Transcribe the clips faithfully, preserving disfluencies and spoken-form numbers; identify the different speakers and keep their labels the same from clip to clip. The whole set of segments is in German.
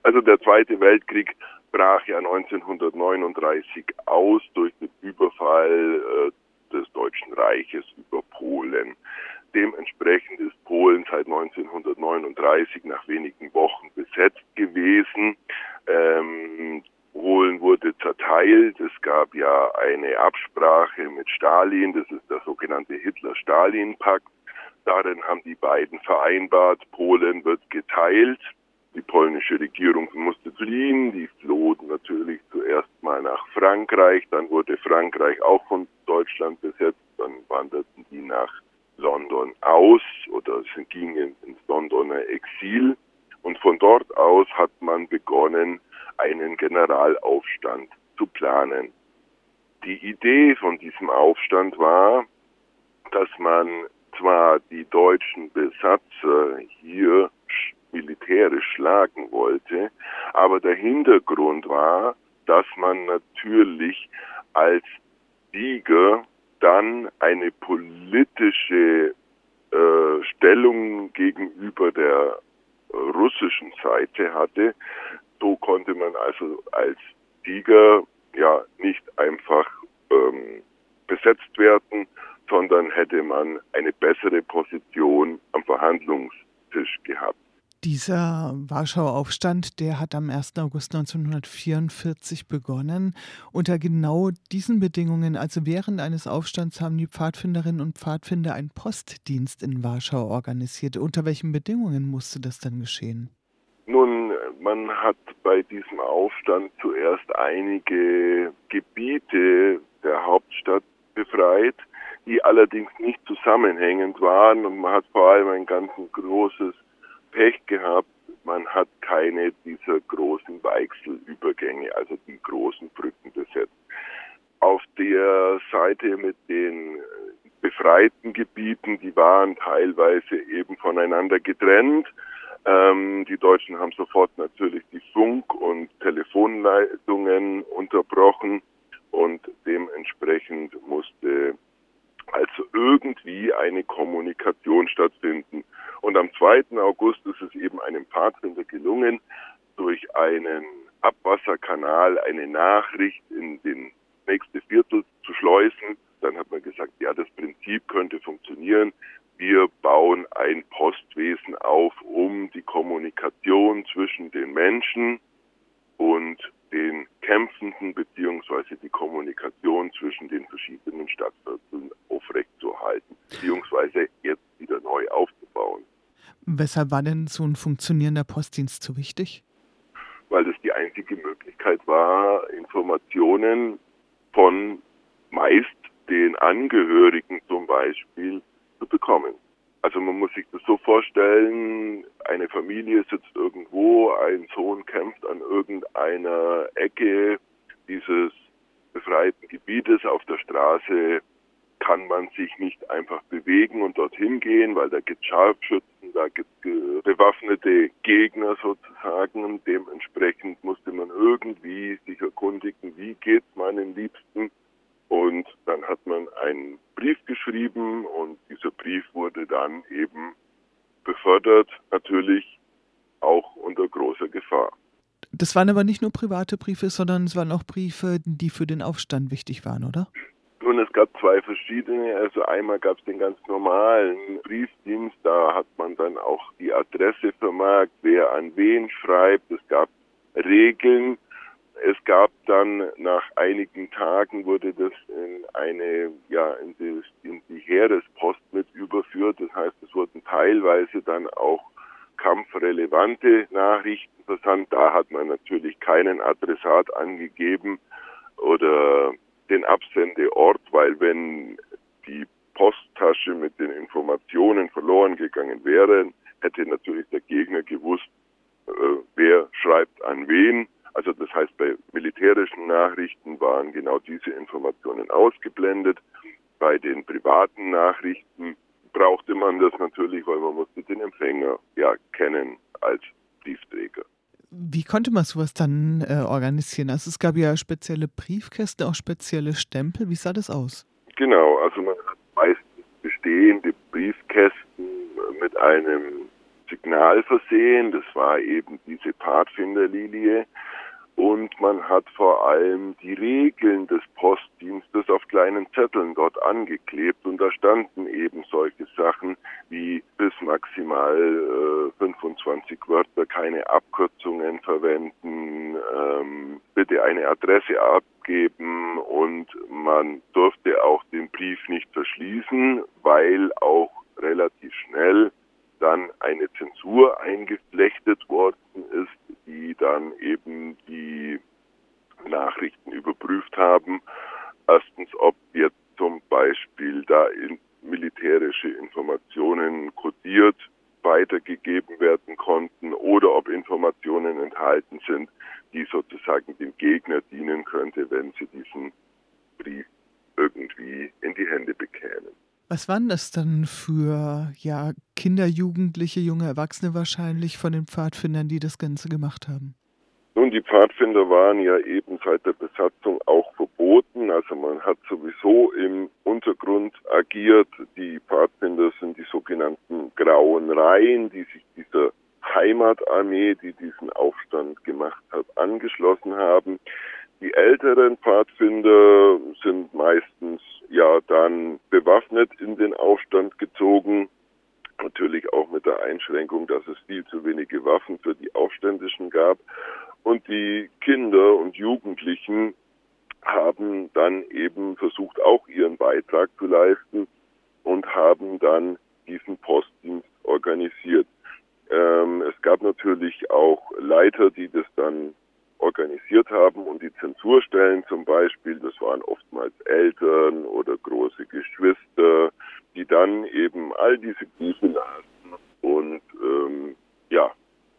Speaker 1: Also der Zweite Weltkrieg brach ja neunzehnhundertneununddreißig aus durch den Überfall äh, des Deutschen Reiches über Polen. Dementsprechend ist Polen seit neunzehnhundertneununddreißig nach wenigen Wochen besetzt gewesen. Ähm, Polen wurde zerteilt. Es gab ja eine Absprache mit Stalin, das ist der sogenannte Hitler-Stalin-Pakt. Darin haben die beiden vereinbart, Polen wird geteilt. Die polnische Regierung musste fliehen, die floh natürlich zuerst mal nach Frankreich, dann wurde Frankreich auch von Deutschland besetzt, dann wanderten die nach London aus oder sie gingen ins Londoner Exil und von dort aus hat man begonnen, einen Generalaufstand zu planen. Die Idee von diesem Aufstand war, dass man zwar die deutschen Besatzer hier militärisch schlagen wollte, aber der Hintergrund war, dass man natürlich als Sieger dann eine politische äh, Stellung gegenüber der äh, russischen Seite hatte. So konnte man also als Sieger ja nicht einfach ähm, besetzt werden, sondern hätte man eine bessere Position am Verhandlungstisch gehabt.
Speaker 2: Dieser Warschauer Aufstand, der hat am ersten August neunzehnhundertvierundvierzig begonnen. Unter genau diesen Bedingungen, also während eines Aufstands, haben die Pfadfinderinnen und Pfadfinder einen Postdienst in Warschau organisiert. Unter welchen Bedingungen musste das dann geschehen?
Speaker 1: Nun, man hat bei diesem Aufstand zuerst einige Gebiete der Hauptstadt befreit, die allerdings nicht zusammenhängend waren, und man hat vor allem ein ganz großes Pech gehabt, man hat keine dieser großen Weichselübergänge, also die großen Brücken besetzt. Auf der Seite mit den befreiten Gebieten, die waren teilweise eben voneinander getrennt. Ähm, die Deutschen haben sofort natürlich die Funk- und Telefonleitungen unterbrochen und dementsprechend musste also irgendwie eine Kommunikation stattfinden. Und am zweiten August ist es eben einem Pfadfinder gelungen, durch einen Abwasserkanal eine Nachricht in den nächste Viertel zu schleusen. Dann hat man gesagt, ja, das Prinzip könnte funktionieren. Wir bauen ein Postwesen auf, um die Kommunikation zwischen den Menschen und den Kämpfenden beziehungsweise die Kommunikation zwischen den verschiedenen Stadtvierteln aufrechtzuerhalten, beziehungsweise jetzt wieder neu aufzubauen.
Speaker 2: Weshalb war denn so ein funktionierender Postdienst so wichtig?
Speaker 1: Weil das die einzige Möglichkeit war, Informationen von meist den Angehörigen zum Beispiel zu bekommen. Also man muss sich das so vorstellen, eine Familie sitzt irgendwo, ein Sohn kämpft an irgendeiner Ecke dieses befreiten Gebietes. Auf der Straße kann man sich nicht einfach bewegen und dorthin gehen, weil da gibt es Scharfschützen, da gibt es bewaffnete Gegner sozusagen. Dementsprechend musste man irgendwie sich erkundigen, wie geht es meinen Liebsten. Und dann hat man einen Brief geschrieben und dieser Brief wurde dann eben befördert, natürlich auch unter großer Gefahr.
Speaker 2: Das waren aber nicht nur private Briefe, sondern es waren auch Briefe, die für den Aufstand wichtig waren, oder?
Speaker 1: Nun, es gab zwei verschiedene. Also einmal gab es den ganz normalen Briefdienst, da hat man dann auch die Adresse vermerkt, wer an wen schreibt. Es gab Regeln. Es gab dann nach einigen Tagen wurde das in eine, ja, in die, in die Heerespost mit überführt. Das heißt, es wurden teilweise dann auch kampfrelevante Nachrichten versandt. Da hat man natürlich keinen Adressat angegeben oder den Absendeort, weil wenn die Posttasche mit den Informationen verloren gegangen wäre, hätte natürlich der Gegner gewusst, äh, wer schreibt an wen. Also das heißt, bei militärischen Nachrichten waren genau diese Informationen ausgeblendet. Bei den privaten Nachrichten brauchte man das natürlich, weil man musste den Empfänger ja kennen als Briefträger.
Speaker 2: Wie konnte man sowas dann äh, organisieren? Also es gab ja spezielle Briefkästen, auch spezielle Stempel. Wie sah das aus?
Speaker 1: Genau, also man hat meistens bestehende Briefkästen mit einem Signal versehen. Das war eben diese Pfadfinderlilie. Und man hat vor allem die Regeln des Postdienstes auf kleinen Zetteln dort angeklebt. Und da standen eben solche Sachen wie bis maximal äh, fünfundzwanzig Wörter, keine Abkürzungen verwenden, ähm, bitte eine Adresse abgeben, und man durfte auch den Brief nicht verschließen, weil auch relativ schnell dann eine Zensur eingeflechtet worden ist, die dann eben die Nachrichten überprüft haben. Erstens, ob jetzt zum Beispiel da in militärische Informationen kodiert weitergegeben werden konnten oder ob Informationen enthalten sind, die sozusagen dem Gegner dienen könnte, wenn sie diesen Brief irgendwie in die Hände bekämen.
Speaker 2: Was waren das dann für, ja, Kinder, Jugendliche, junge Erwachsene wahrscheinlich von den Pfadfindern, die das Ganze gemacht haben?
Speaker 1: Nun, die Pfadfinder waren ja eben seit der Besatzung auch verboten. Also man hat sowieso im Untergrund agiert. Die Pfadfinder sind die sogenannten Grauen Reihen, die sich dieser Heimatarmee, die diesen Aufstand gemacht hat, angeschlossen haben. Die älteren Pfadfinder sind meistens ja dann bewaffnet in den Aufstand gezogen. Natürlich auch mit der Einschränkung, dass es viel zu wenige Waffen für die Aufständischen gab. Und die Kinder und Jugendlichen haben dann eben versucht, auch ihren Beitrag zu leisten und haben dann diesen Postdienst organisiert. Ähm, es gab natürlich auch Leiter, die das dann organisiert haben, und die Zensurstellen zum Beispiel, das waren oftmals Eltern oder große Geschwister, die dann eben all diese Briefe lasen und ähm, ja,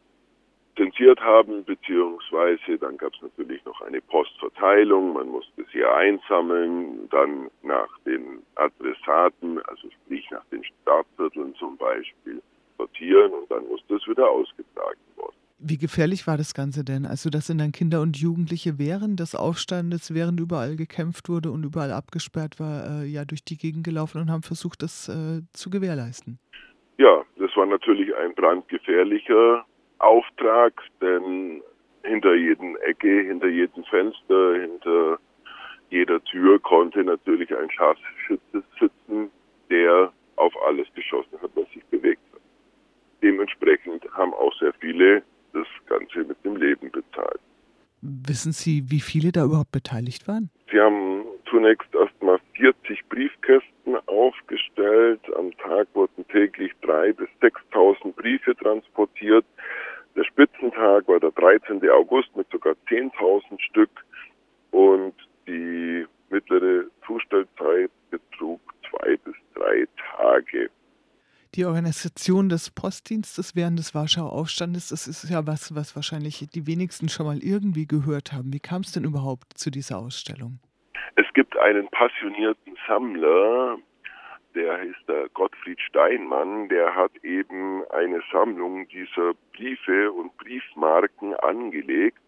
Speaker 1: zensiert haben, beziehungsweise dann gab es natürlich noch eine Postverteilung, man musste sie einsammeln, dann nach den Adressaten, also sprich nach den Stadtvierteln zum Beispiel, sortieren, und dann musste es wieder ausgetragen worden.
Speaker 2: Wie gefährlich war das Ganze denn? Also, das sind dann Kinder und Jugendliche während des Aufstandes, während überall gekämpft wurde und überall abgesperrt war, äh, ja, durch die Gegend gelaufen und haben versucht, das äh, zu gewährleisten.
Speaker 1: Ja, das war natürlich ein brandgefährlicher Auftrag, denn hinter jedem Ecke, hinter jedem Fenster, hinter jeder Tür konnte natürlich ein Scharfschütze sitzen, der auf alles geschossen hat, was sich bewegt hat. Dementsprechend haben auch sehr viele das Ganze mit dem Leben bezahlt.
Speaker 2: Wissen Sie, wie viele da überhaupt beteiligt waren?
Speaker 1: Sie haben zunächst erstmal vierzig Briefkästen aufgestellt. Am Tag wurden täglich dreitausend bis sechstausend Briefe transportiert. Der Spitzentag war der dreizehnten August mit sogar zehntausend Stück, und die mittlere Zustellzeit betrug zwei bis drei Tage.
Speaker 2: Die Organisation des Postdienstes während des Warschauer Aufstandes, das ist ja was, was wahrscheinlich die wenigsten schon mal irgendwie gehört haben. Wie kam es denn überhaupt zu dieser Ausstellung?
Speaker 1: Es gibt einen passionierten Sammler, der heißt der Gottfried Steinmann, der hat eben eine Sammlung dieser Briefe und Briefmarken angelegt,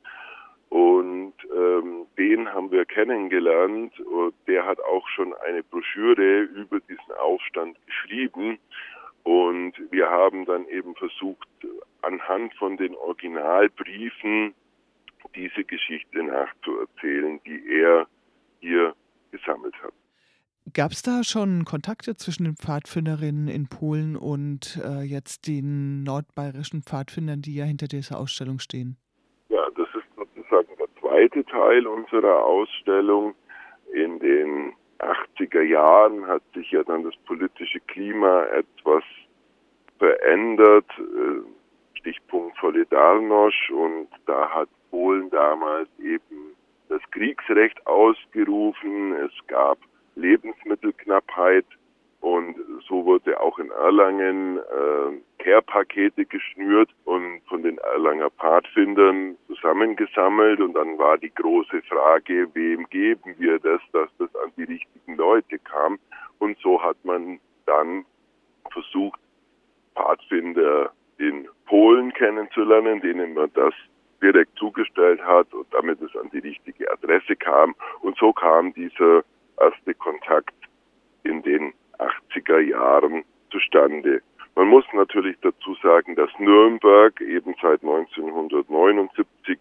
Speaker 1: und ähm, den haben wir kennengelernt, und der hat auch schon eine Broschüre über diesen Aufstand geschrieben. Und wir haben dann eben versucht, anhand von den Originalbriefen diese Geschichte nachzuerzählen, die er hier gesammelt hat.
Speaker 2: Gab es da schon Kontakte zwischen den Pfadfinderinnen in Polen und äh, jetzt den nordbayerischen Pfadfindern, die ja hinter dieser Ausstellung stehen?
Speaker 1: Ja, das ist sozusagen der zweite Teil unserer Ausstellung. In den achtziger Jahren hat sich ja dann das politische Klima etwas verändert, Stichpunkt Solidarność, und da hat Polen damals eben das Kriegsrecht ausgerufen. Es gab Lebensmittelknappheit, und so wurde auch in Erlangen äh, Care-Pakete geschnürt und von den Erlanger Pfadfindern zusammengesammelt, und dann war die große Frage, wem geben wir das, dass das an die richtigen Leute kam, und so hat man dann versucht, Pfadfinder in Polen kennenzulernen, denen man das direkt zugestellt hat und damit es an die richtige Adresse kam, und so kam dieser erste Kontakt in den achtziger Jahren zustande. Man muss natürlich dazu sagen, dass Nürnberg eben seit neunzehnhundertneunundsiebzig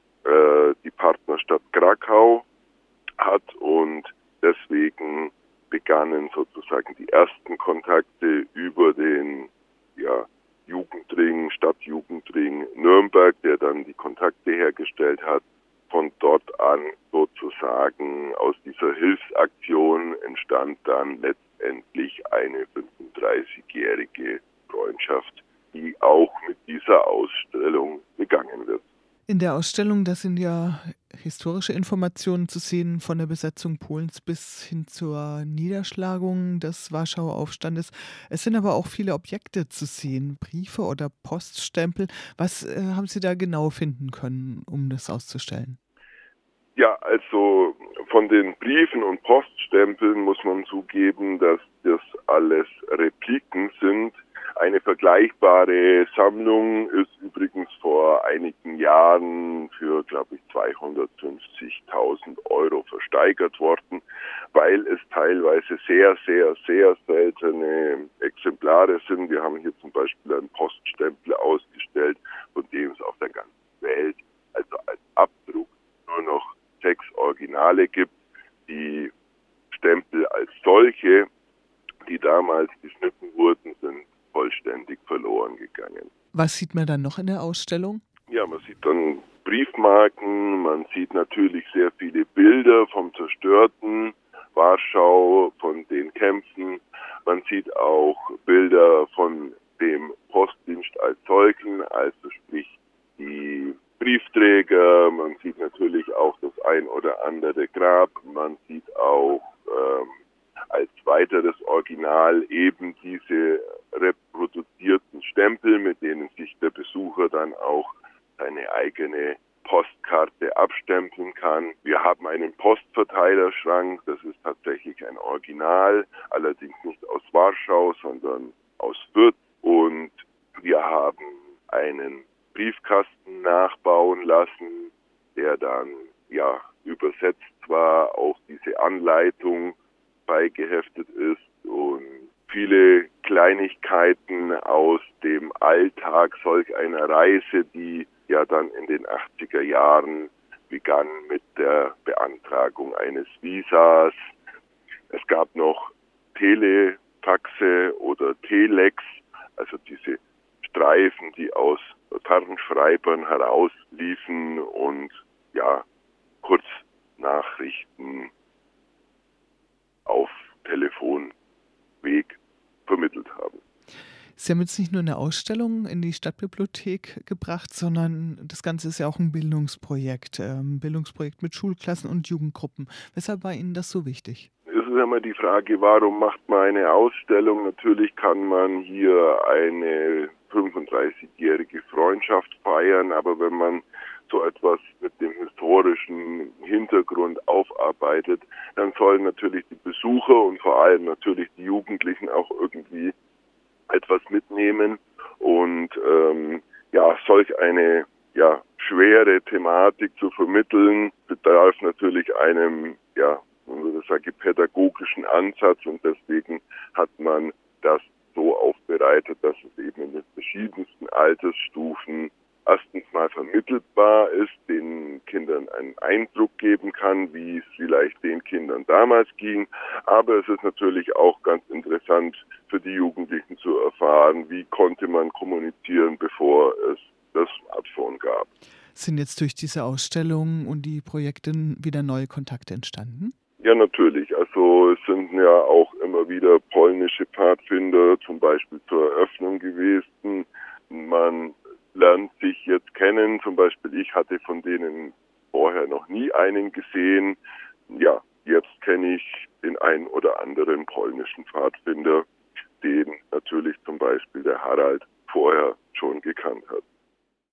Speaker 1: äh, die Partnerstadt Krakau hat und deswegen begannen sozusagen die ersten Kontakte über den ja, Jugendring, Stadtjugendring Nürnberg, der dann die Kontakte hergestellt hat. Von dort an sozusagen aus dieser Hilfsaktion entstand dann letztendlich eine fünfunddreißigjährige Freundschaft, die auch mit dieser Ausstellung begangen wird.
Speaker 2: In der Ausstellung, da sind ja historische Informationen zu sehen, von der Besetzung Polens bis hin zur Niederschlagung des Warschauer Aufstandes. Es sind aber auch viele Objekte zu sehen, Briefe oder Poststempel. Was äh, haben Sie da genau finden können, um das auszustellen?
Speaker 1: Ja, also von den Briefen und Poststempeln muss man zugeben, dass das alles Repliken sind. Eine vergleichbare Sammlung ist übrigens vor einigen Jahren für, glaube ich, zweihundertfünfzigtausend Euro versteigert worden, weil es teilweise sehr, sehr, sehr seltene Exemplare sind. Wir haben hier zum Beispiel einen Poststempel ausgestellt, von dem es auf der ganzen Welt, also als Abdruck, nur noch sechs Originale gibt. Die Stempel als solche, die damals geschnitten wurden, sind vollständig verloren gegangen.
Speaker 2: Was sieht man dann noch in der Ausstellung?
Speaker 1: Ja, man sieht dann Briefmarken, man sieht natürlich sehr viele Bilder vom zerstörten Warschau, von den Kämpfen. Man sieht auch Bilder von dem Postdienst als solchen, also sprich die Briefträger. Man sieht natürlich auch das ein oder andere Grab. Man sieht auch ähm, als weiteres Original eben diese reproduzierten Stempel, mit denen sich der Besucher dann auch seine eigene Postkarte abstempeln kann. Wir haben einen Postverteilerschrank, das ist tatsächlich ein Original, allerdings nicht aus Warschau, sondern aus Fürth. Und wir haben einen Briefkasten nachbauen lassen, der dann ja übersetzt war, auch diese Anleitung beigeheftet ist und viele Kleinigkeiten aus dem Alltag solch einer Reise, die ja dann in den achtziger Jahren begann mit der Beantragung eines Visas. Es gab noch Telefaxe oder Telex, also diese Streifen, die aus Tarnschreibern herausliefen und ja, Kurznachrichten auf Telefonweg vermittelt haben.
Speaker 2: Sie haben jetzt nicht nur eine Ausstellung in die Stadtbibliothek gebracht, sondern das Ganze ist ja auch ein Bildungsprojekt, ein Bildungsprojekt mit Schulklassen und Jugendgruppen. Weshalb war Ihnen das so wichtig?
Speaker 1: Es ist immer die Frage, warum macht man eine Ausstellung? Natürlich kann man hier eine fünfunddreißigjährige Freundschaft feiern, aber wenn man so etwas mit dem historischen Hintergrund aufarbeitet, dann sollen natürlich die Besucher und vor allem natürlich die Jugendlichen auch irgendwie etwas mitnehmen. Und ähm, ja, solch eine ja, schwere Thematik zu vermitteln, bedarf natürlich einem, ja, man würde sagen, pädagogischen Ansatz, und deswegen hat man das so aufbereitet, dass es eben in den verschiedensten Altersstufen erstens mal vermittelbar ist, den Kindern einen Eindruck geben kann, wie es vielleicht den Kindern damals ging. Aber es ist natürlich auch ganz interessant für die Jugendlichen zu erfahren, wie konnte man kommunizieren, bevor es das Smartphone gab.
Speaker 2: Sind jetzt durch diese Ausstellung und die Projekte wieder neue Kontakte entstanden?
Speaker 1: Ja, natürlich. Also es sind ja auch immer wieder polnische Pfadfinder zum Beispiel zur Eröffnung gewesen. Man lernt sich jetzt kennen. Zum Beispiel ich hatte von denen vorher noch nie einen gesehen. Ja, jetzt kenne ich den einen oder anderen polnischen Pfadfinder, den natürlich zum Beispiel der Harald vorher schon gekannt hat.